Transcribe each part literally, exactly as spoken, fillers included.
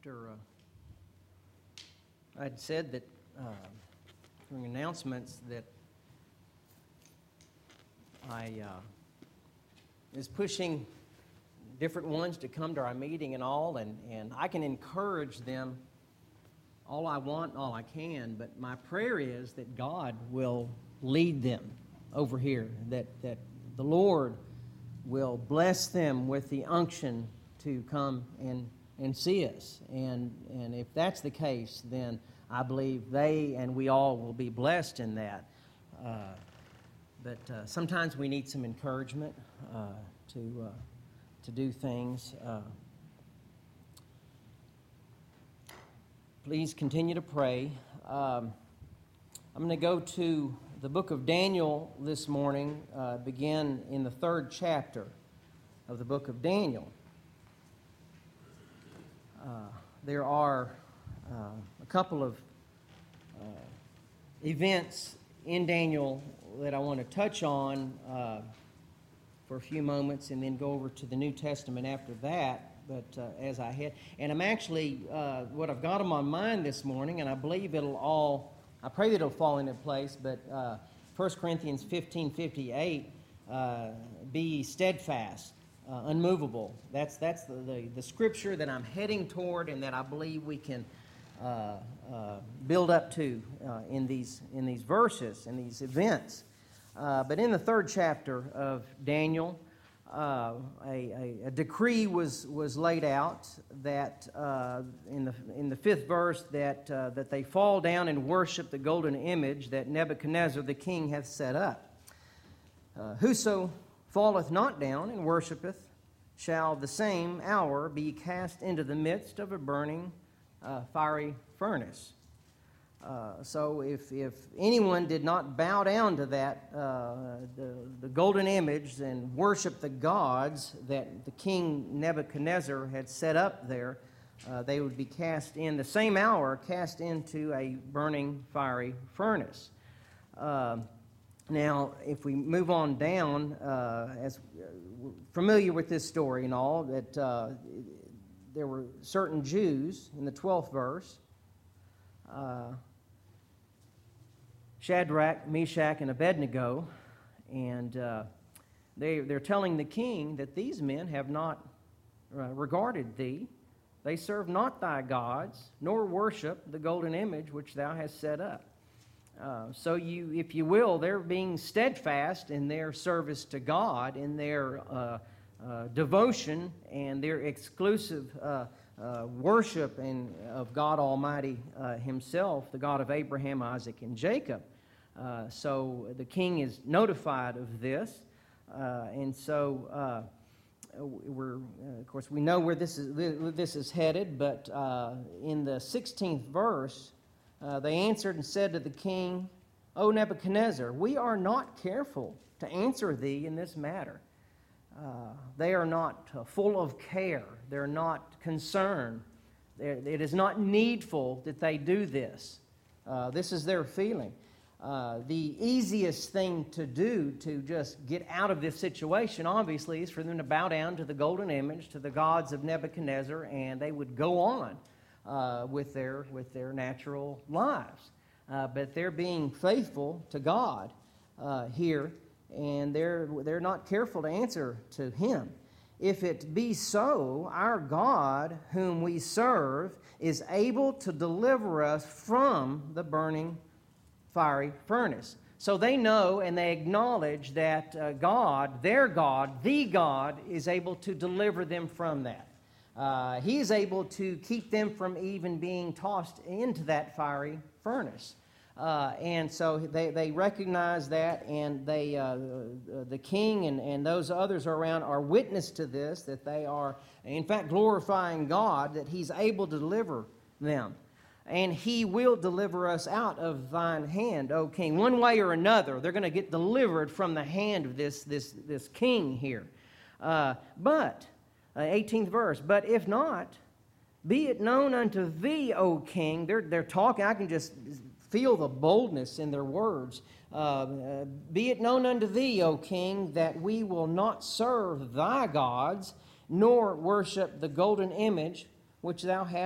after uh, I'd said that uh, during announcements that I uh, was pushing different ones to come to our meeting and all, and, and I can encourage them all I want and all I can, but my prayer is that God will lead them over here, that, that the Lord will bless them with the unction to come and, and see us. And, and if that's the case, then I believe they and we all will be blessed in that. Uh, but uh, sometimes we need some encouragement uh, to, uh, to do things. Uh, please continue to pray. Um, I'm going to go to the book of Daniel this morning, uh, begin in the third chapter of the book of Daniel. Uh, there are uh, a couple of uh, events in Daniel that I want to touch on uh, for a few moments and then go over to the New Testament after that. But uh, as I had, and I'm actually, uh, what I've got on my mind this morning, and I believe it'll all, I pray that it'll fall into place, but uh, First Corinthians fifteen fifty-eight, uh, be steadfast, uh, unmovable. That's that's the, the, the scripture that I'm heading toward and that I believe we can uh, uh, build up to uh, in these in these verses, in these events. Uh, but in the third chapter of Daniel, uh, a, a, a decree was was laid out that uh, in the in the fifth verse that uh, that they fall down and worship the golden image that Nebuchadnezzar the king hath set up. Uh, whoso falleth not down and worshipeth shall the same hour be cast into the midst of a burning uh, fiery furnace. Uh, so if, if anyone did not bow down to that, uh, the, the golden image and worship the gods that the king Nebuchadnezzar had set up there, uh, they would be cast in the same hour, cast into a burning fiery furnace. Uh, now, if we move on down, uh, as we're familiar with this story and all, that uh, there were certain Jews in the twelfth verse, uh, Shadrach, Meshach, and Abednego, and uh, they, they're telling the king that these men have not uh, regarded thee. They serve not thy gods, nor worship the golden image which thou hast set up. Uh, so you, if you will, they're being steadfast in their service to God, in their uh, uh, devotion and their exclusive uh, uh, worship and of God Almighty uh, Himself, the God of Abraham, Isaac, and Jacob. Uh, so the king is notified of this, uh, and so uh, we're, uh, of course, we know where this is this is headed. But uh, in the sixteenth verse, uh, they answered and said to the king, "O Nebuchadnezzar, we are not careful to answer thee in this matter." Uh, they are not uh, full of care. They're not concerned. They're, it is not needful that they do this. Uh, this is their feeling. Uh, the easiest thing to do to just get out of this situation, obviously, is for them to bow down to the golden image, to the gods of Nebuchadnezzar, and they would go on uh, with their with their natural lives. Uh, but they're being faithful to God uh, here, and they're they're not careful to answer to Him. If it be so, our God, whom we serve, is able to deliver us from the burning fiery furnace. So they know and they acknowledge that uh, God, their God, the God, is able to deliver them from that. Uh, he is able to keep them from even being tossed into that fiery furnace. Uh, and so they, they recognize that, and they uh, the king and, and those others around are witness to this, that they are, in fact, glorifying God, that He's able to deliver them. And He will deliver us out of thine hand, O king. One way or another, they're going to get delivered from the hand of this, this, this king here. Uh, but, uh, eighteenth verse, but if not, be it known unto thee, O king. They're, they're talking, I can just feel the boldness in their words. Uh, uh, be it known unto thee, O king, that we will not serve thy gods, nor worship the golden image which thou hast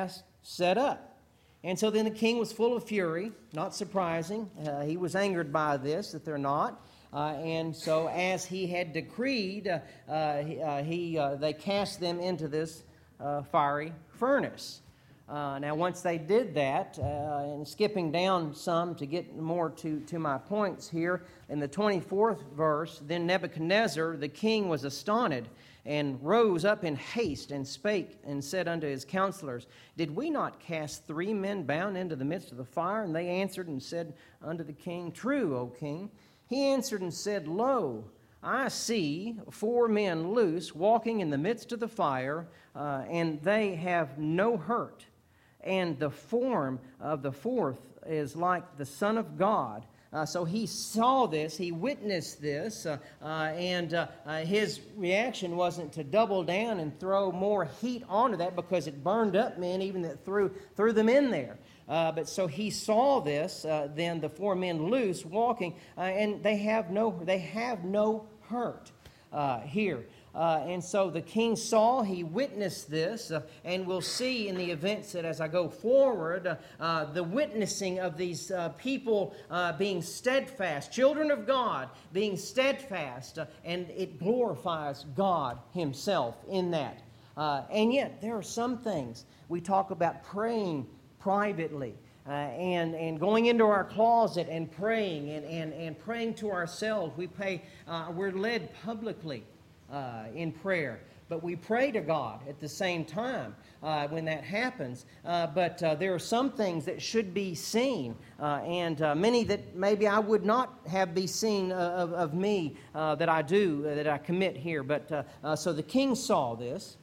set up. And so then the king was full of fury, not surprising. Uh, he was angered by this, that they're not. Uh, and so as he had decreed, uh, uh, he, uh, he uh, they cast them into this uh, fiery furnace. Uh, now, once they did that, uh, and skipping down some to get more to, to my points here, in the twenty-fourth verse, then Nebuchadnezzar the king was astonished, and rose up in haste, and spake, and said unto his counselors, Did we not cast three men bound into the midst of the fire? And they answered and said unto the king, True, O king. He answered and said, Lo, I see four men loose, walking in the midst of the fire, uh, and they have no hurt. And the form of the fourth is like the Son of God. Uh, so he saw this, he witnessed this, uh, uh, and uh, uh, his reaction wasn't to double down and throw more heat onto that, because it burned up men even that threw, threw them in there. Uh, but so he saw this, uh, then the four men loose, walking, uh, and they have no, they have no hurt uh, here. Uh, and so the king saw, he witnessed this, uh, and we'll see in the events that as I go forward, uh, uh, the witnessing of these uh, people uh, being steadfast, children of God being steadfast, uh, and it glorifies God Himself in that. Uh, and yet, there are some things we talk about praying privately. Uh, and, and going into our closet and praying and, and, and praying to ourselves. We pray, uh, we're led publicly uh, in prayer, but we pray to God at the same time uh, when that happens. Uh, but uh, there are some things that should be seen, uh, and uh, many that maybe I would not have be seen of, of me uh, that I do, uh, that I commit here. But uh, uh, so the king saw this.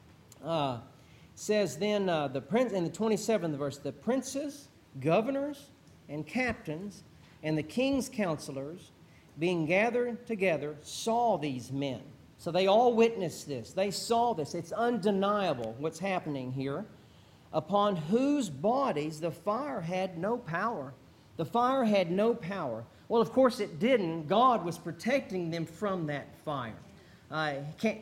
Uh, says then uh, the prince in the twenty-seventh verse, the princes, governors, and captains, and the king's counselors, being gathered together, saw these men. So they all witnessed this. They saw this. It's undeniable what's happening here. Upon whose bodies the fire had no power. The fire had no power. Well, of course it didn't. God was protecting them from that fire. Uh, can't,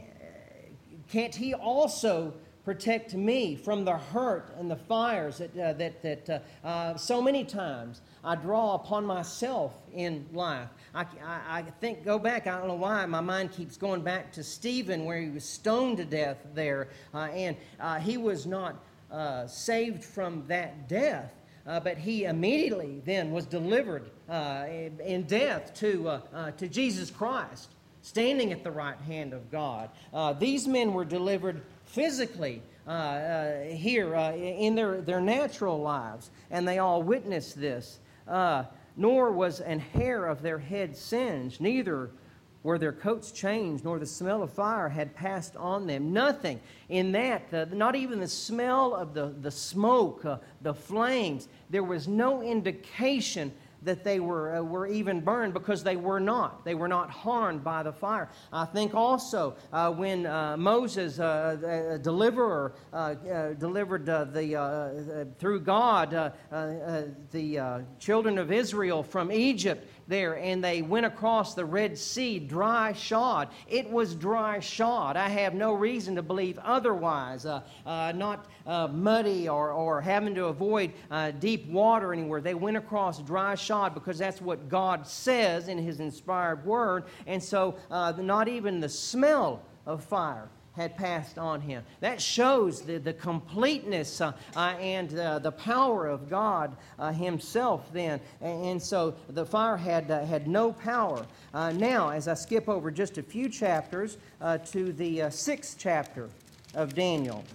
can't He also protect me from the hurt and the fires that uh, that that uh, uh, so many times I draw upon myself in life? I, I, I think, go back, I don't know why, my mind keeps going back to Stephen, where he was stoned to death there, uh, and uh, he was not uh, saved from that death, uh, but he immediately then was delivered uh, in, in death to uh, uh, to Jesus Christ, standing at the right hand of God. Uh, these men were delivered physically uh, uh, here uh, in their, their natural lives, and they all witnessed this. Uh, nor was an hair of their head singed, neither were their coats changed, nor the smell of fire had passed on them. Nothing in that, uh, not even the smell of the, the smoke, uh, the flames. There was no indication that they were uh, were even burned, because they were not. They were not harmed by the fire. I think also uh, when uh, Moses, uh, the deliverer, uh, uh, delivered uh, the uh, uh, through God uh, uh, the uh, children of Israel from Egypt there, and they went across the Red Sea dry shod. It was dry shod. I have no reason to believe otherwise. Uh, uh, not uh, muddy or, or having to avoid uh, deep water anywhere. They went across dry shod, because that's what God says in His inspired Word. And so uh, not even the smell of fire had passed on him. That shows the, the completeness uh, uh, and uh, the power of God uh, Himself then. And, and so the fire had, uh, had no power. Uh, now, as I skip over just a few chapters uh, to the uh, sixth chapter of Daniel,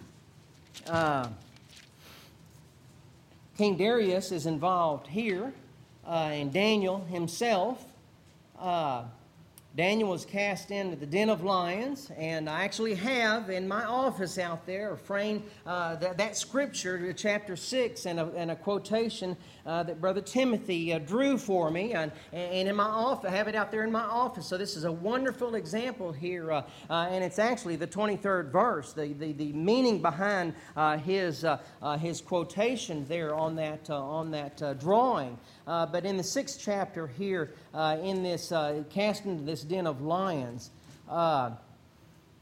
uh, King Darius is involved here, uh, and Daniel himself. Uh, Daniel was cast into the den of lions, and I actually have in my office out there a frame, uh, that, that scripture, chapter six, and a, and a quotation uh, that Brother Timothy uh, drew for me, and, and in my office, I have it out there in my office. So this is a wonderful example here, uh, uh, and it's actually the twenty-third verse, the, the, the meaning behind uh, his uh, uh, his quotation there on that uh, on that uh, drawing. Uh, but in the sixth chapter here, uh, in this uh, cast into this den of lions, uh,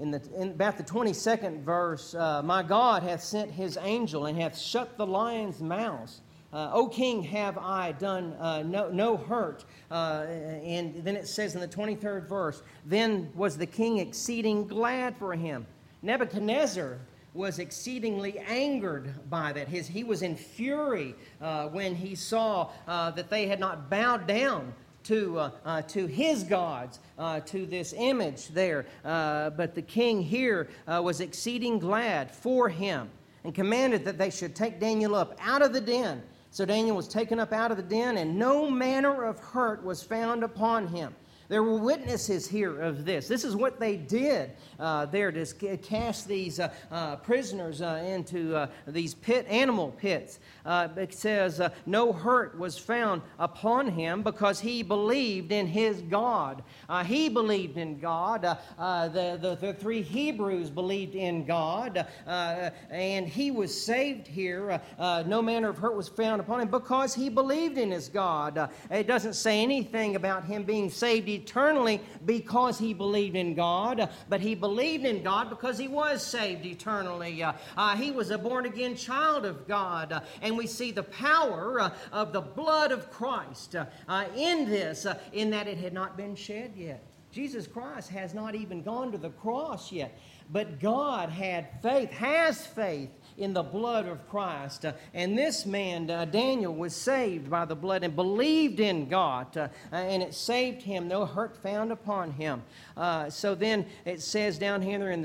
in, the, in about the twenty-second verse, uh, my God hath sent his angel and hath shut the lions' mouths. Uh, o King, have I done uh, no, no hurt? Uh, and then it says in the twenty-third verse, then was the king exceeding glad for him. Nebuchadnezzar was exceedingly angered by that. His, he was in fury uh, when he saw uh, that they had not bowed down to uh, uh, to his gods, uh, to this image there. Uh, but the king here uh, was exceeding glad for him and commanded that they should take Daniel up out of the den. So Daniel was taken up out of the den, and no manner of hurt was found upon him. There were witnesses here of this. This is what they did uh, there to cast these uh, uh, prisoners uh, into uh, these pit animal pits. Uh, it says, uh, no hurt was found upon him because he believed in his God. Uh, he believed in God. Uh, uh, the, the, the three Hebrews believed in God. Uh, and he was saved here. Uh, uh, no manner of hurt was found upon him because he believed in his God. Uh, it doesn't say anything about him being saved eternally because he believed in God, but he believed in God because he was saved eternally. Uh, uh, he was a born-again child of God, uh, and we see the power uh, of the blood of Christ uh, uh, in this, uh, in that it had not been shed yet. Jesus Christ has not even gone to the cross yet, but God had faith, has faith in the blood of Christ. Uh, and this man, uh, Daniel, was saved by the blood and believed in God. Uh, and it saved him, no hurt found upon him. Uh, so then it says down here in the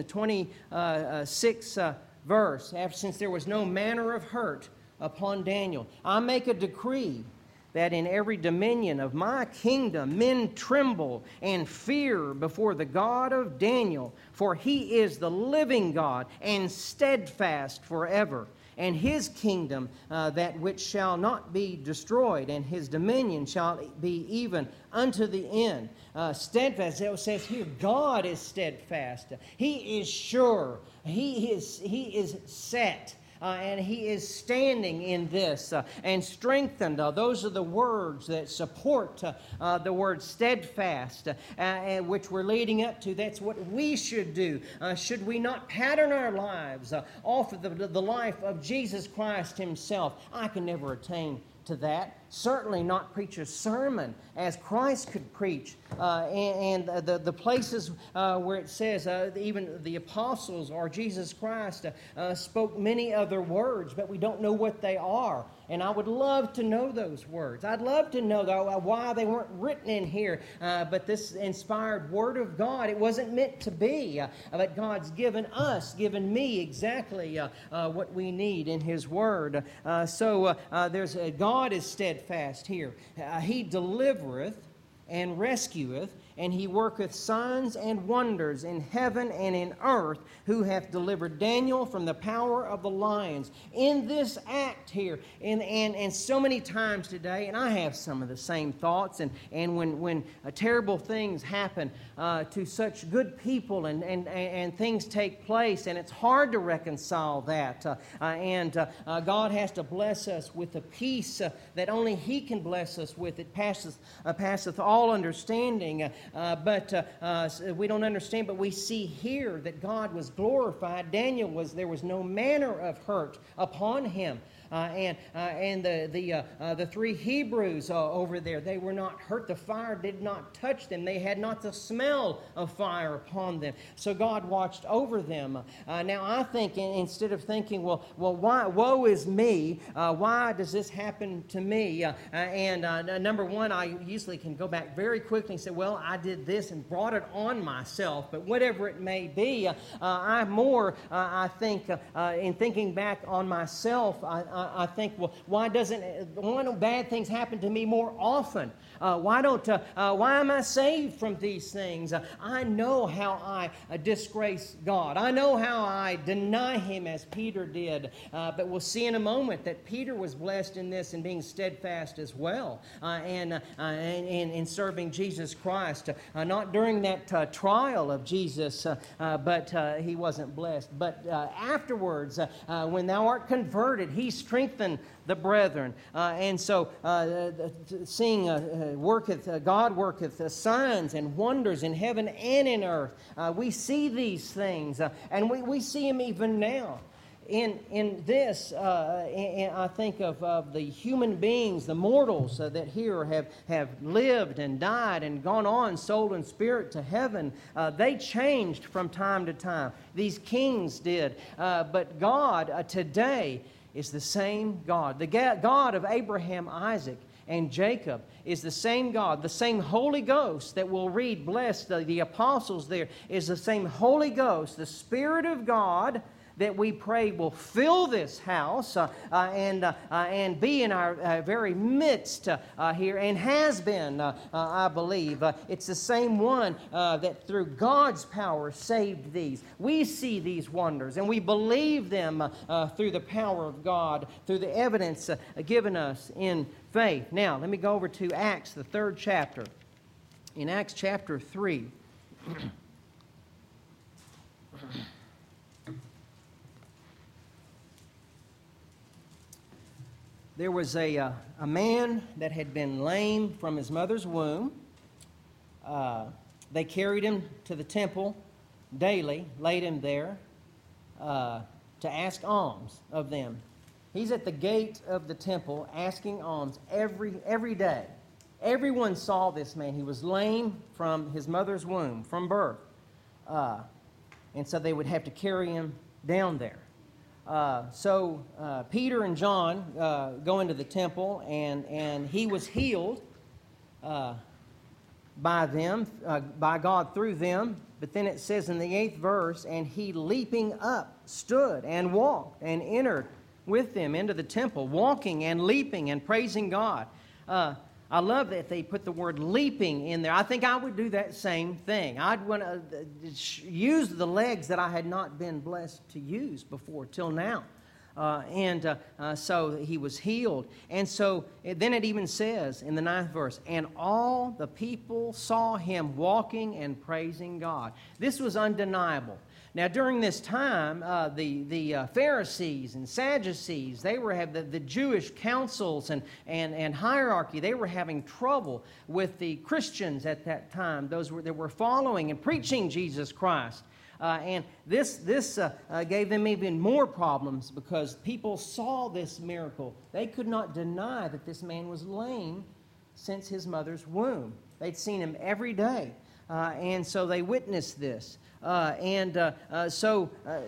twenty-sixth uh, verse, after, since there was no manner of hurt upon Daniel, I make a decree that in every dominion of my kingdom men tremble and fear before the God of Daniel, for he is the living God and steadfast forever. And his kingdom, uh, that which shall not be destroyed, and his dominion shall be even unto the end. Uh, steadfast, it says here, God is steadfast. He is sure. He is, he is set. Uh, and he is standing in this uh, and strengthened. Uh, those are the words that support uh, uh, the word steadfast, uh, uh, which we're leading up to. That's what we should do. Uh, should we not pattern our lives uh, off of the, the life of Jesus Christ himself? I can never attain to that. Certainly not preach a sermon as Christ could preach. Uh, and and the, the places uh, where it says, uh, even the apostles or Jesus Christ uh, uh, spoke many other words, but we don't know what they are. And I would love to know those words. I'd love to know though, why they weren't written in here. Uh, but this inspired Word of God, it wasn't meant to be. Uh, but God's given us, given me exactly uh, uh, what we need in His Word. Uh, so uh, uh, there's a, God is steadfast here. Uh, he delivereth and rescueth, and he worketh signs and wonders in heaven and in earth, who hath delivered Daniel from the power of the lions. In this act here, and, and, and so many times today, and I have some of the same thoughts, and, and when, when uh, terrible things happen uh, to such good people, and, and, and things take place, and it's hard to reconcile that. Uh, uh, and uh, uh, God has to bless us with a peace uh, that only He can bless us with. It passeth, uh, passeth all understanding. Uh, Uh, but uh, uh, we don't understand, but we see here that God was glorified. Daniel was, there was no manner of hurt upon him. Uh, and uh, and the the uh, uh, the three Hebrews uh, over there, they were not hurt. The fire did not touch them. They had not the smell of fire upon them. So God watched over them. Uh, now I think instead of thinking, well, well, why? Woe is me. Uh, why does this happen to me? Uh, and uh, number one, I usually can go back very quickly and say, well, I did this and brought it on myself. But whatever it may be, uh, uh, I more uh, I think uh, uh, in thinking back on myself, I. I think, well, why doesn't why don't bad things happen to me more often? Uh, why don't uh, uh, why am I saved from these things? Uh, I know how I uh, disgrace God. I know how I deny Him as Peter did. Uh, but we'll see in a moment that Peter was blessed in this and being steadfast as well, uh, and, uh, and, and in serving Jesus Christ. Uh, not during that uh, trial of Jesus, uh, uh, but uh, he wasn't blessed. But uh, afterwards, uh, uh, when thou art converted, He strengthen the brethren. Uh, and so, uh, seeing uh, uh, worketh, uh, God worketh uh, signs and wonders in heaven and in earth. Uh, we see these things, uh, and we, we see them even now. In in this, uh, and I think of, of the human beings, the mortals uh, that here have, have lived and died and gone on, soul and spirit, to heaven. Uh, they changed from time to time. These kings did. Uh, but God uh, today is the same God. The God of Abraham, Isaac, and Jacob is the same God. The same Holy Ghost that we'll read, blessed the, the apostles there, is the same Holy Ghost, the Spirit of God, that we pray will fill this house uh, uh, and, uh, uh, and be in our uh, very midst uh, uh, here, and has been, uh, uh, I believe. Uh, it's the same one uh, that through God's power saved these. We see these wonders, and we believe them uh, uh, through the power of God, through the evidence uh, given us in faith. Now, let me go over to Acts, the third chapter. In Acts chapter three, there was a, uh, a man that had been lame from his mother's womb. Uh, they carried him to the temple daily, laid him there uh, to ask alms of them. He's at the gate of the temple asking alms every, every day. Everyone saw this man. He was lame from his mother's womb, from birth. Uh, and so they would have to carry him down there. Uh, so uh, Peter and John uh, go into the temple, and, and he was healed uh, by them, uh, by God through them. But then it says in the eighth verse, and he leaping up stood and walked and entered with them into the temple, walking and leaping and praising God. Uh, I love that they put the word leaping in there. I think I would do that same thing. I'd want to use the legs that I had not been blessed to use before till now. Uh, and uh, uh, so he was healed. And so it, then it even says in the ninth verse, and all the people saw him walking and praising God. This was undeniable. Now, during this time, uh, the, the uh, Pharisees and Sadducees, they were have the, the Jewish councils and, and, and hierarchy, they were having trouble with the Christians at that time, those were, that were following and preaching Jesus Christ. Uh, and this, this uh, uh, gave them even more problems because people saw this miracle. They could not deny that this man was lame since his mother's womb. They'd seen him every day. Uh, and so they witnessed this. Uh, and uh, uh, so uh,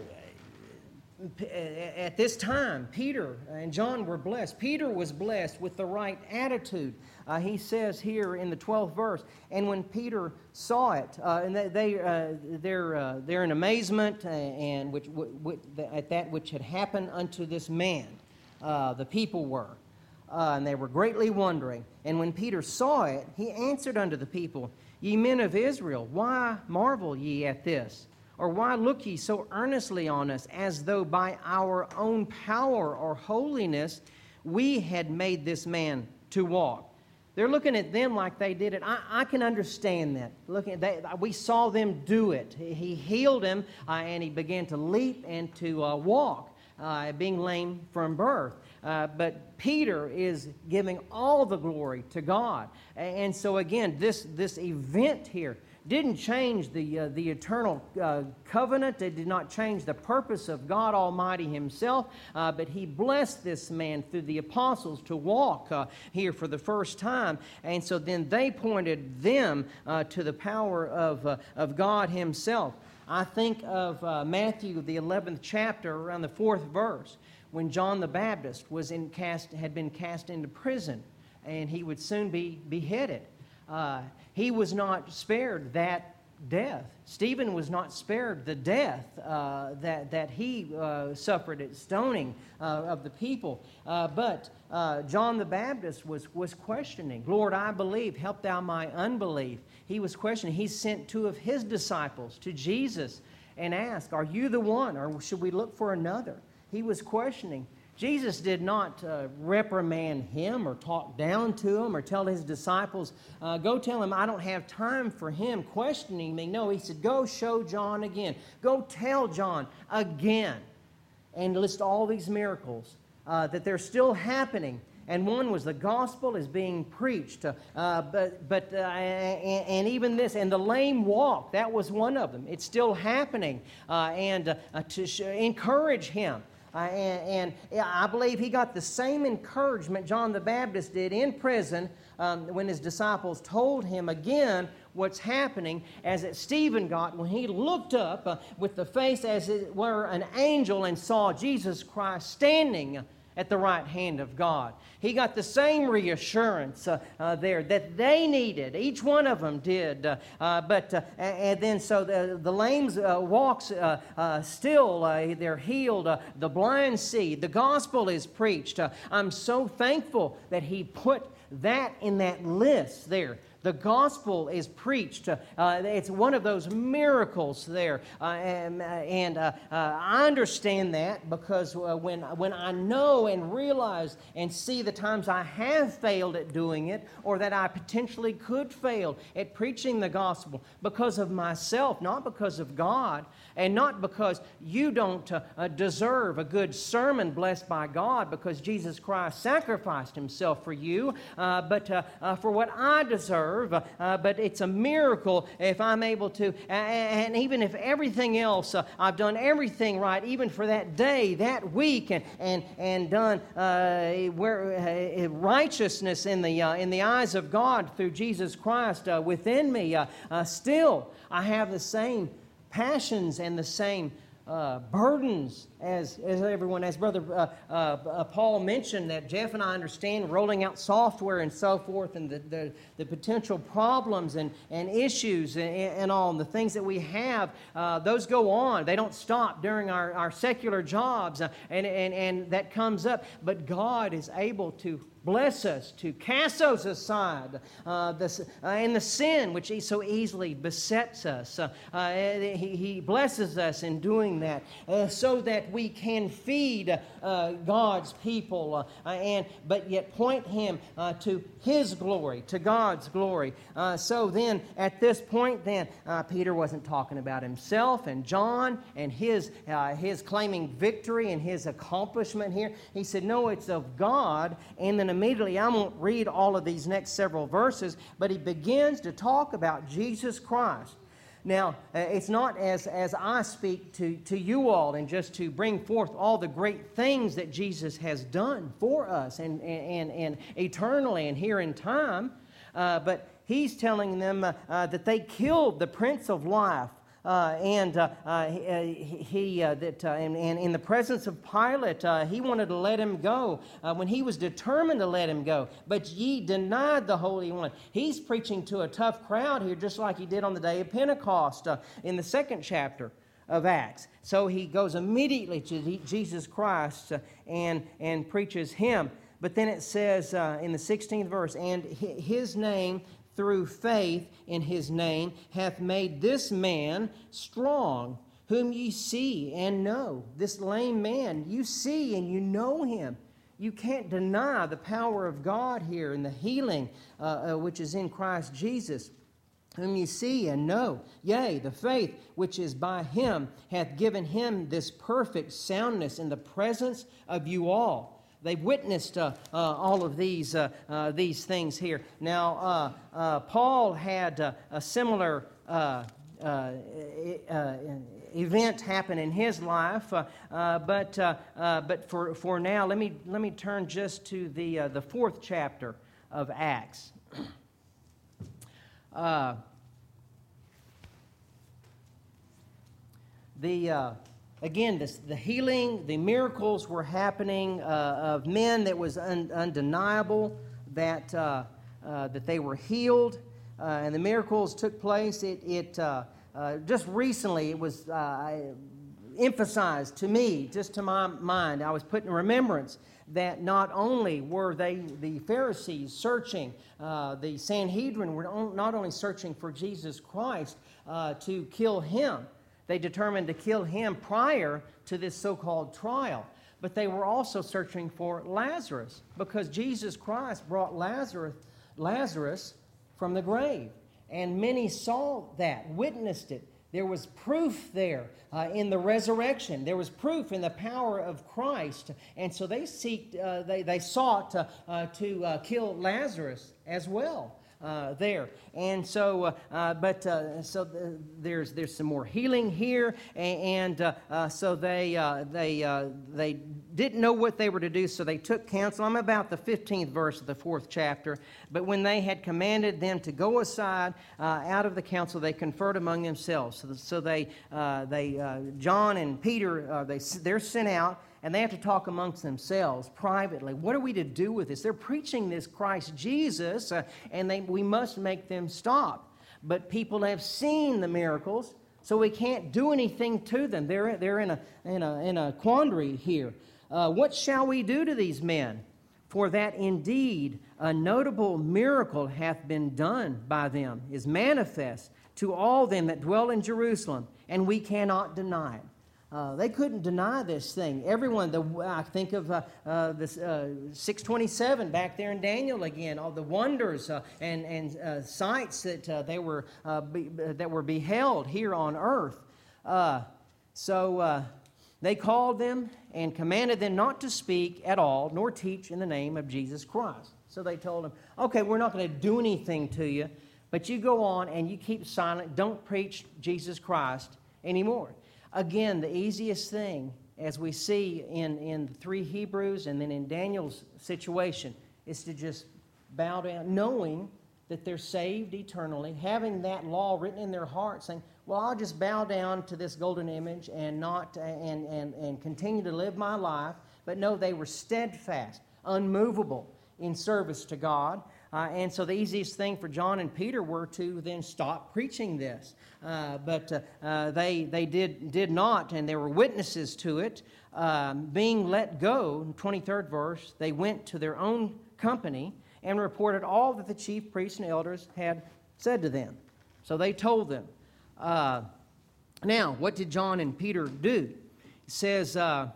at this time, Peter and John were blessed. Peter was blessed with the right attitude. Uh, he says here in the twelfth verse, and when Peter saw it, uh, and they, they uh, they're uh, they're in amazement and which w- w- at that which had happened unto this man, uh, the people were, uh, and they were greatly wondering. And when Peter saw it, he answered unto the people, Ye men of Israel, why marvel ye at this? Or why look ye so earnestly on us, as though by our own power or holiness we had made this man to walk? They're looking at them like they did it. I, I can understand that. Looking at that, we saw them do it. He healed him, uh, and he began to leap and to uh, walk, uh, being lame from birth. Uh, but Peter is giving all the glory to God. And so again, this, this event here didn't change the, uh, the eternal uh, covenant. It did not change the purpose of God Almighty himself. Uh, but he blessed this man through the apostles to walk uh, here for the first time. And so then they pointed them uh, to the power of, uh, of God himself. I think of uh, Matthew, the eleventh chapter, around the fourth verse, when John the Baptist was in cast, had been cast into prison, and he would soon be beheaded. Uh, he was not spared that death. Stephen was not spared the death uh, that, that he uh, suffered at stoning uh, of the people. Uh, but uh, John the Baptist was, was questioning, Lord, I believe, help thou my unbelief. He was questioning. He sent two of his disciples to Jesus and asked, are you the one, or should we look for another? He was questioning. Jesus did not uh, reprimand him or talk down to him or tell his disciples, uh, go tell him I don't have time for him questioning me. No, he said, go show John again. Go tell John again. And list all these miracles uh, that they're still happening. And one was the gospel is being preached. Uh, but but uh, and, and even this, and the lame walk, that was one of them. It's still happening. Uh, and uh, to sh- encourage him. Uh, and, and I believe he got the same encouragement John the Baptist did in prison um, when his disciples told him again what's happening, as that Stephen got when he looked up uh, with the face as it were an angel and saw Jesus Christ standing at the right hand of God. He got the same reassurance uh, uh, there that they needed. Each one of them did. Uh, uh, but uh, and then so the, the lame uh, walks uh, uh, still, uh, they're healed. Uh, the blind see. The gospel is preached. Uh, I'm so thankful that he put that in that list there. The gospel is preached. Uh, it's one of those miracles there. Uh, and and uh, uh, I understand that because uh, when, when I know and realize and see the times I have failed at doing it, or that I potentially could fail at preaching the gospel because of myself, not because of God, and not because you don't uh, uh, deserve a good sermon blessed by God because Jesus Christ sacrificed Himself for you, uh, but uh, uh, for what I deserve. Uh, but it's a miracle if I'm able to, and even if everything else, uh, I've done everything right, even for that day, that week, and and and done uh, where uh, righteousness in the uh, in the eyes of God through Jesus Christ uh, within me. Uh, uh, still, I have the same passions and the same Uh, burdens as, as everyone, as Brother uh, uh, uh, Paul mentioned, that Jeff and I understand rolling out software and so forth, and the, the, the potential problems and, and issues and, and all, and the things that we have, uh, those go on. They don't stop during our, our secular jobs, uh, and, and, and that comes up. But God is able to bless us, to cast those aside, uh, the, uh, and the sin which he so easily besets us. Uh, uh, he, he blesses us in doing that uh, so that we can feed uh, God's people, uh, and but yet point Him uh, to His glory, to God's glory. Uh, so then, at this point, then uh, Peter wasn't talking about himself and John and his uh, his claiming victory and his accomplishment here. He said, "No, it's of God." And then immediately, I won't read all of these next several verses, but he begins to talk about Jesus Christ. Now, uh, it's not as, as I speak to, to you all and just to bring forth all the great things that Jesus has done for us and, and, and eternally and here in time, uh, but he's telling them uh, uh, that they killed the Prince of Life. Uh, and uh, uh, he, he uh, that uh, and, and in the presence of Pilate, uh, he wanted to let him go uh, when he was determined to let him go. But ye denied the Holy One. He's preaching to a tough crowd here, just like he did on the day of Pentecost uh, in the second chapter of Acts. So he goes immediately to Jesus Christ uh, and and preaches Him. But then it says uh, in the sixteenth verse, and His name, through faith in His name, hath made this man strong, whom ye see and know. This lame man, you see and you know him. You can't deny the power of God here and the healing uh, uh, which is in Christ Jesus, whom you see and know. Yea, the faith which is by Him hath given him this perfect soundness in the presence of you all. They've witnessed uh, uh, all of these uh, uh, these things here. Now, uh, uh, Paul had uh, a similar uh, uh, uh, event happen in his life, uh, uh, but uh, uh, but for for now, let me let me turn just to the uh, the fourth chapter of Acts. Uh, the uh, Again, this, the healing, the miracles were happening uh, of men that was un, undeniable, that uh, uh, that they were healed, uh, and the miracles took place. It, it uh, uh, just recently it was uh, emphasized to me, just to my mind. I was put in remembrance that not only were they, the Pharisees, searching, uh, the Sanhedrin were on, not only searching for Jesus Christ uh, to kill Him. They determined to kill Him prior to this so-called trial. But they were also searching for Lazarus, because Jesus Christ brought Lazarus, Lazarus from the grave. And many saw that, witnessed it. There was proof there uh, in the resurrection. There was proof in the power of Christ. And so they seeked, uh, they, they sought uh, uh, to uh, kill Lazarus as well. Uh, there and so, uh, uh, but uh, so the, there's there's some more healing here, and, and uh, uh, so they uh, they uh, they didn't know what they were to do, so they took counsel. I'm about the fifteenth verse of the fourth chapter. But when they had commanded them to go aside uh, out of the council, they conferred among themselves. So, so they uh, they uh, John and Peter uh, they they're sent out. And they have to talk amongst themselves privately. What are we to do with this? They're preaching this Christ Jesus, uh, and they, we must make them stop. But people have seen the miracles, so we can't do anything to them. They're, they're in, a, in, a, in a quandary here. Uh, what shall we do to these men? For that indeed a notable miracle hath been done by them, is manifest to all them that dwell in Jerusalem, and we cannot deny it. Uh, they couldn't deny this thing. Everyone, the, I think of uh, uh, this uh, six twenty-seven back there in Daniel again, all the wonders uh, and and uh, sights that uh, they were uh, be, that were beheld here on earth. Uh, so uh, they called them and commanded them not to speak at all, nor teach in the name of Jesus Christ. So they told them, "Okay, we're not going to do anything to you, but you go on and you keep silent. Don't preach Jesus Christ anymore." Again, the easiest thing, as we see in, in the three Hebrews and then in Daniel's situation, is to just bow down, knowing that they're saved eternally, having that law written in their heart, saying, well, I'll just bow down to this golden image and not and, and, and continue to live my life. But no, they were steadfast, unmovable in service to God. Uh, and so the easiest thing for John and Peter were to then stop preaching this. Uh, but uh, uh, they they did did not, and there were witnesses to it. Um, being let go, twenty-third verse, they went to their own company and reported all that the chief priests and elders had said to them. So they told them. Uh, now, what did John and Peter do? It says... Uh,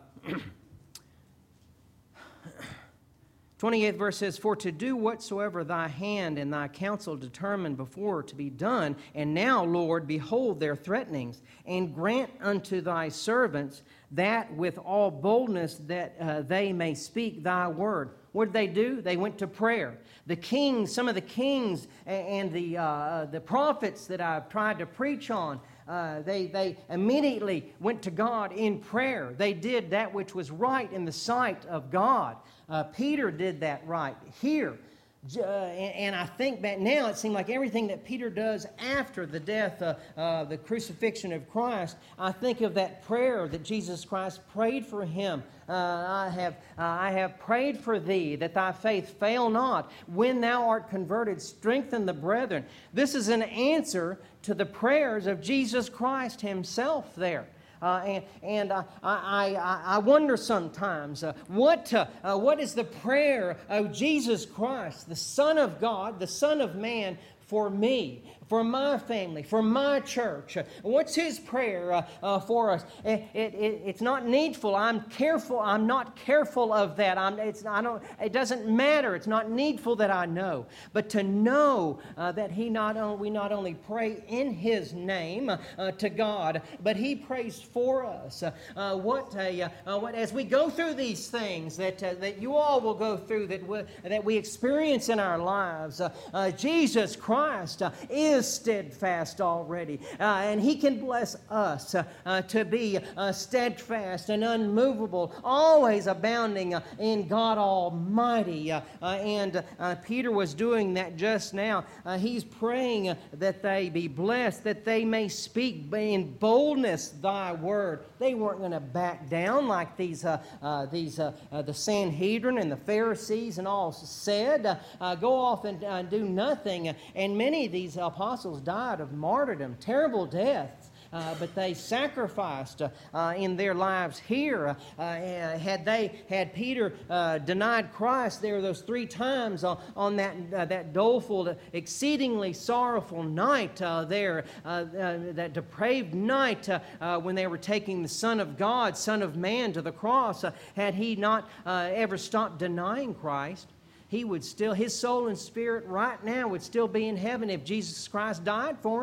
twenty-eighth verse says, "For to do whatsoever thy hand and thy counsel determined before to be done, and now, Lord, behold their threatenings, and grant unto thy servants that with all boldness that uh, they may speak thy word." What did they do? They went to prayer. The kings, some of the kings and the uh, the prophets that I've tried to preach on, Uh, they, they immediately went to God in prayer. They did that which was right in the sight of God. Uh, Peter did that right here. Uh, and, and I think back now, it seemed like everything that Peter does after the death, uh, uh, the crucifixion of Christ, I think of that prayer that Jesus Christ prayed for him. Uh, I have uh, I have prayed for thee, that thy faith fail not. When thou art converted, strengthen the brethren. This is an answer to the prayers of Jesus Christ himself there. Uh, and and uh, I, I, I wonder sometimes, uh, what, uh, uh, what is the prayer of Jesus Christ, the Son of God, the Son of Man, for me, for my family, for my church? Uh, what's His prayer uh, uh, for us? It, it, it, it's not needful. I'm careful. I'm not careful of that. I'm, it's, I don't, it doesn't matter. It's not needful that I know. But to know uh, that He not only, we not only pray in His name uh, to God, but He prays for us. Uh, uh, what, uh, uh, what as we go through these things that uh, that you all will go through, that we, that we experience in our lives, uh, uh, Jesus Christ uh, is steadfast already, uh, and He can bless us uh, uh, to be uh, steadfast and unmovable, always abounding uh, in God Almighty. Uh, uh, and uh, Peter was doing that just now. Uh, he's praying uh, that they be blessed, that they may speak in boldness Thy word. They weren't going to back down like these uh, uh, these uh, uh, the Sanhedrin and the Pharisees and all said. Uh, uh, go off and uh, do nothing. And many of these apostles died of martyrdom, terrible deaths. Uh, but they sacrificed uh, uh, in their lives here. Uh, had they, had Peter uh, denied Christ there those three times on, on that uh, that doleful, exceedingly sorrowful night uh, there, uh, uh, that depraved night uh, uh, when they were taking the Son of God, Son of Man, to the cross, uh, had he not uh, ever stopped denying Christ, he would still, his soul and spirit right now would still be in heaven if Jesus Christ died for him.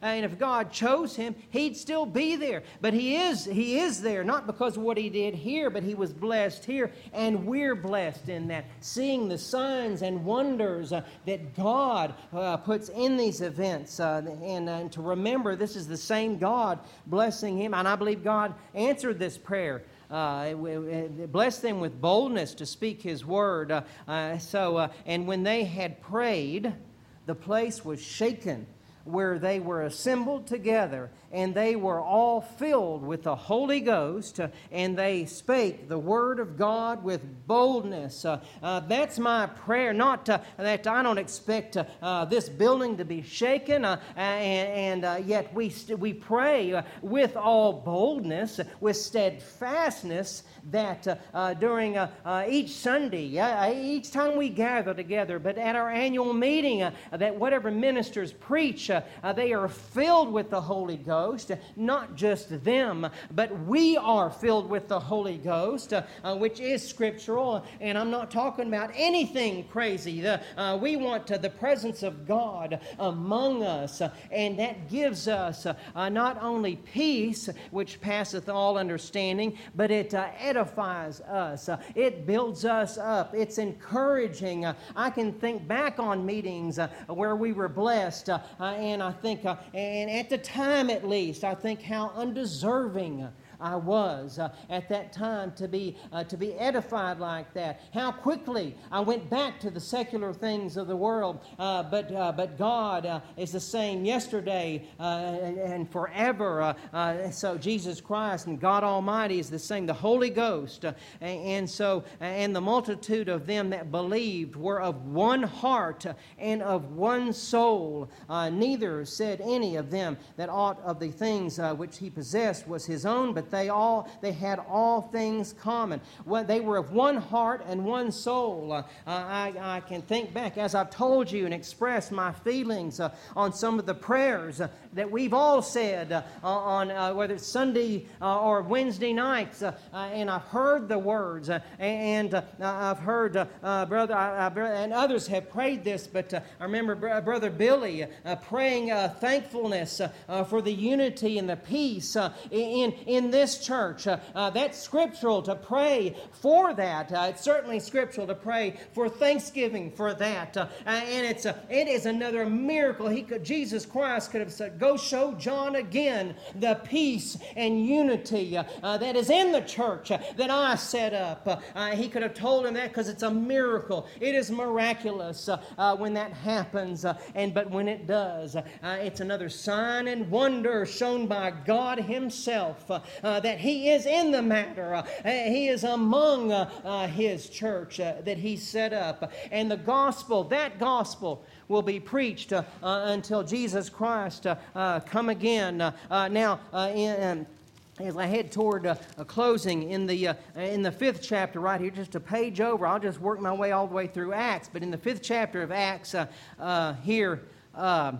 And if God chose him, he'd still be there. But he is, he is there, not because of what he did here, but he was blessed here. And we're blessed in that, seeing the signs and wonders uh, that God uh, puts in these events. Uh, and, uh, and to remember, this is the same God blessing him. And I believe God answered this prayer. Uh, bless them with boldness to speak his word. Uh, uh, so, uh, and when they had prayed, the place was shaken where they were assembled together, and they were all filled with the Holy Ghost, uh, and they spake the word of God with boldness. Uh, uh, that's my prayer. Not uh, that I don't expect uh, uh, this building to be shaken, uh, and, and uh, yet we st- we pray uh, with all boldness, with steadfastness, that uh, uh, during uh, uh, each Sunday, uh, each time we gather together, but at our annual meeting, uh, that whatever ministers preach, uh, uh, they are filled with the Holy Ghost. Not just them, but we are filled with the Holy Ghost, uh, uh, which is scriptural. And I'm not talking about anything crazy. The, uh, we want uh, the presence of God among us, uh, and that gives us uh, uh, not only peace, which passeth all understanding, but it uh, edifies us. Uh, it builds us up. It's encouraging. Uh, I can think back on meetings uh, where we were blessed, uh, uh, and I think, uh, and at the time at least, I think how undeserving I was uh, at that time to be uh, to be edified like that. How quickly I went back to the secular things of the world, uh, but uh, but God uh, is the same yesterday uh, and, and forever. Uh, uh, so Jesus Christ and God Almighty is the same. The Holy Ghost, uh, and, and so and the multitude of them that believed were of one heart and of one soul. Uh, neither said any of them that aught of the things uh, which he possessed was his own, but they all they had all things common. Well, they were of one heart and one soul. Uh, I, I can think back, as I've told you and expressed my feelings uh, on some of the prayers uh, that we've all said uh, on uh, whether it's Sunday uh, or Wednesday nights, uh, uh, and I've heard the words, uh, and uh, I've heard uh, uh, brother uh, and others have prayed this, but uh, I remember br- Brother Billy uh, praying uh, thankfulness uh, uh, for the unity and the peace uh, in in this church. Uh, uh, that's scriptural to pray for that. Uh, it's certainly scriptural to pray for thanksgiving for that. Uh, and it's a, it is another miracle. He could, Jesus Christ could have said, "Go show John again the peace and unity uh, uh, that is in the church uh, that I set up." Uh, uh, he could have told him that because it's a miracle. It is miraculous uh, uh, when that happens. Uh, and but when it does, uh, uh, it's another sign and wonder shown by God Himself. Uh, Uh, that He is in the matter. Uh, he is among uh, uh, His church uh, that He set up. And the gospel, that gospel, will be preached uh, uh, until Jesus Christ uh, uh, come again. Uh, uh, now, uh, in... As I head toward uh, a closing in the uh, in the fifth chapter right here, just a page over, I'll just work my way all the way through Acts. But in the fifth chapter of Acts uh, uh, here, uh,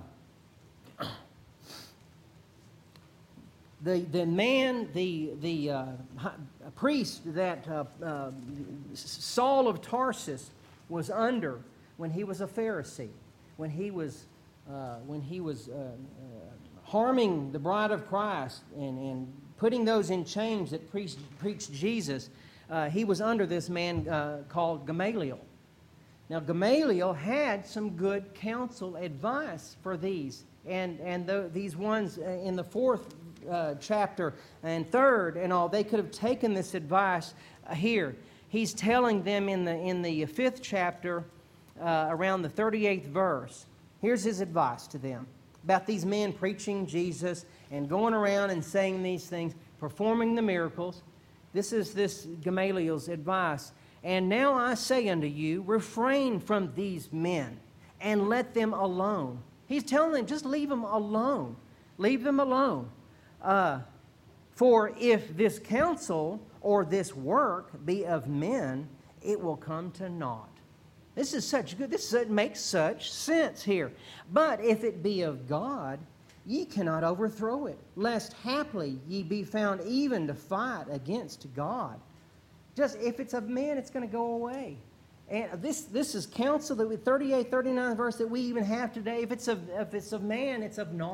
The the man, the the uh, priest that uh, uh, Saul of Tarsus was under when he was a Pharisee, when he was uh, when he was uh, uh, harming the bride of Christ and, and putting those in chains that preached, preached Jesus, uh, he was under this man uh, called Gamaliel. Now Gamaliel had some good counsel advice for these, and and the, these ones in the fourth Uh, chapter and third and all, they could have taken this advice uh, here. He's telling them in the in the fifth chapter, uh, around the thirty-eighth verse. Here's his advice to them about these men preaching Jesus and going around and saying these things, performing the miracles. This is this Gamaliel's advice. "And now I say unto you, refrain from these men and let them alone." He's telling them, just leave them alone. Leave them alone. Uh, for if this counsel or this work be of men, it will come to naught. This is such good, this is, makes such sense here. But if it be of God, ye cannot overthrow it, lest haply ye be found even to fight against God. Just if it's of men, it's going to go away. And this this is counsel that we thirty-eight, thirty-nine verse that we even have today. If it's of if it's of man, it's of naught.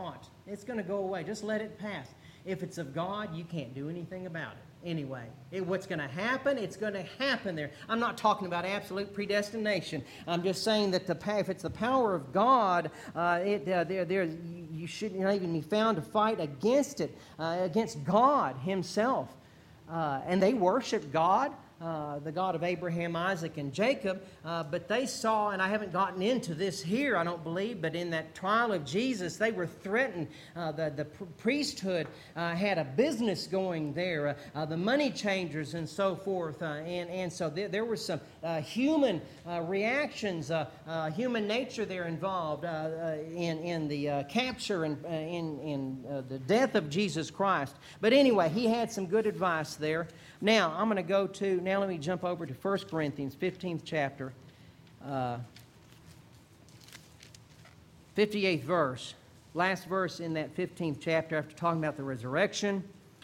It's going to go away. Just let it pass. If it's of God, you can't do anything about it. Anyway, it, what's going to happen, it's going to happen there. I'm not talking about absolute predestination. I'm just saying that the if it's the power of God, uh, it, uh, there, there, you should not even be found to fight against it, uh, against God Himself. Uh, and they worship God. Uh, the God of Abraham, Isaac, and Jacob, uh, but they saw, and I haven't gotten into this here, I don't believe, but in that trial of Jesus, they were threatened. Uh, the, the priesthood uh, had a business going there, uh, uh, the money changers and so forth, uh, and, and so there, there were some uh, human uh, reactions, uh, uh, human nature there involved uh, uh, in, in the uh, capture and uh, in, in uh, the death of Jesus Christ. But anyway, he had some good advice there. Now, I'm going to go to, now let me jump over to First Corinthians, fifteenth chapter, uh, fifty-eighth verse. Last verse in that fifteenth chapter after talking about the resurrection.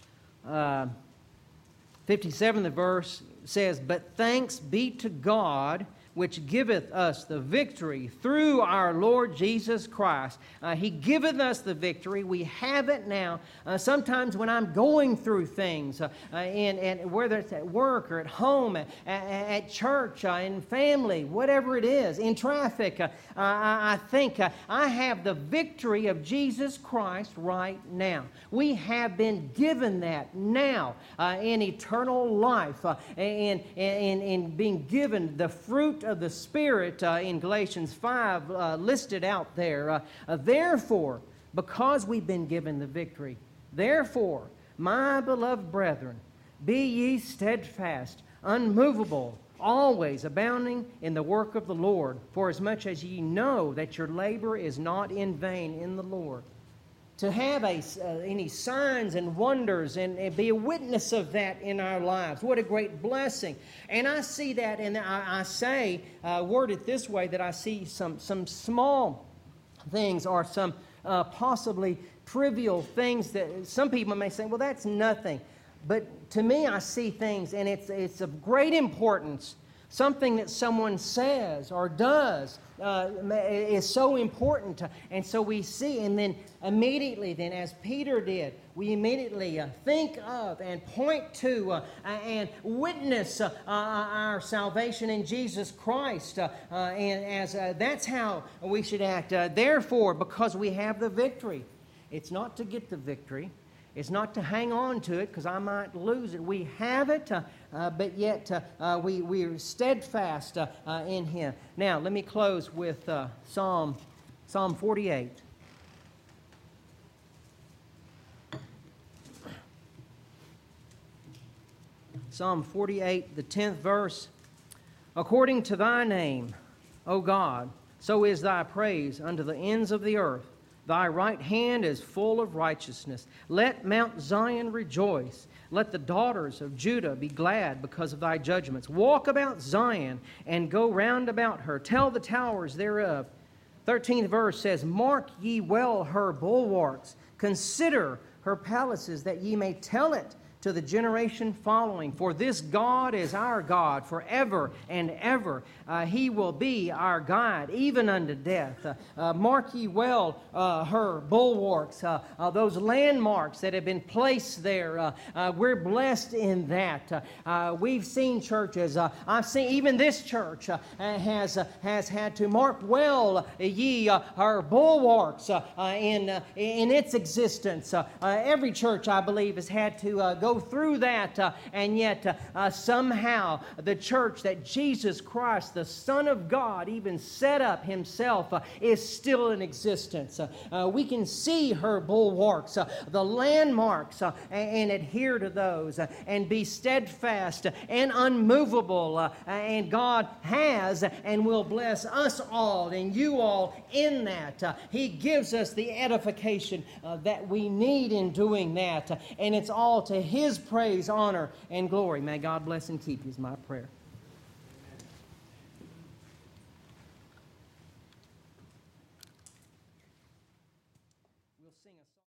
Uh, fifty-seventh verse says, "But thanks be to God, which giveth us the victory through our Lord Jesus Christ." Uh, he giveth us the victory. We have it now. Uh, sometimes when I'm going through things, uh, uh, and, and whether it's at work or at home, at, at church, uh, in family, whatever it is, in traffic, uh, I, I think uh, I have the victory of Jesus Christ right now. We have been given that now uh, in eternal life, uh, and in, in being given the fruit of the Spirit uh, in Galatians five uh, listed out there. Uh, uh, therefore, because we've been given the victory, therefore, my beloved brethren, be ye steadfast, unmovable, always abounding in the work of the Lord, for as much as ye know that your labor is not in vain in the Lord. To have a, uh, any signs and wonders and, and be a witness of that in our lives. What a great blessing. And I see that, and I, I say, uh, word it this way, that I see some, some small things or some uh, possibly trivial things that some people may say, well, that's nothing. But to me, I see things, and it's, it's of great importance. Something that someone says or does uh, is so important. And so we see, and then immediately then, as Peter did, we immediately uh, think of and point to uh, and witness uh, uh, our salvation in Jesus Christ. Uh, uh, and as uh, that's how we should act. Uh, therefore, because we have the victory, it's not to get the victory. It's not to hang on to it because I might lose it. We have it, uh, uh, but yet uh, uh, we, we're steadfast uh, uh, in Him. Now, let me close with uh, Psalm, Psalm forty-eight. Psalm forty-eight, the tenth verse. "According to thy name, O God, so is thy praise unto the ends of the earth. Thy right hand is full of righteousness. Let Mount Zion rejoice. Let the daughters of Judah be glad because of thy judgments. Walk about Zion and go round about her. Tell the towers thereof." thirteenth verse says, "Mark ye well her bulwarks. Consider her palaces, that ye may tell it to the generation following. For this God is our God forever and ever. Uh, he will be our guide, even unto death. Uh, uh, mark ye well uh, her bulwarks, uh, uh, those landmarks that have been placed there. Uh, uh, we're blessed in that. Uh, uh, we've seen churches, uh, I've seen even this church uh, has, uh, has had to mark well uh, ye uh, her bulwarks uh, uh, in, uh, in its existence. Uh, uh, every church, I believe, has had to uh, go through that, uh, and yet uh, uh, somehow the church that Jesus Christ, the Son of God, even set up Himself uh, is still in existence. Uh, uh, we can see her bulwarks, uh, the landmarks, uh, and, and adhere to those uh, and be steadfast and unmovable. Uh, and God has and will bless us all and you all in that. Uh, he gives us the edification uh, that we need in doing that. Uh, and it's all to His praise, honor, and glory. May God bless and keep you is my prayer. We'll sing a song.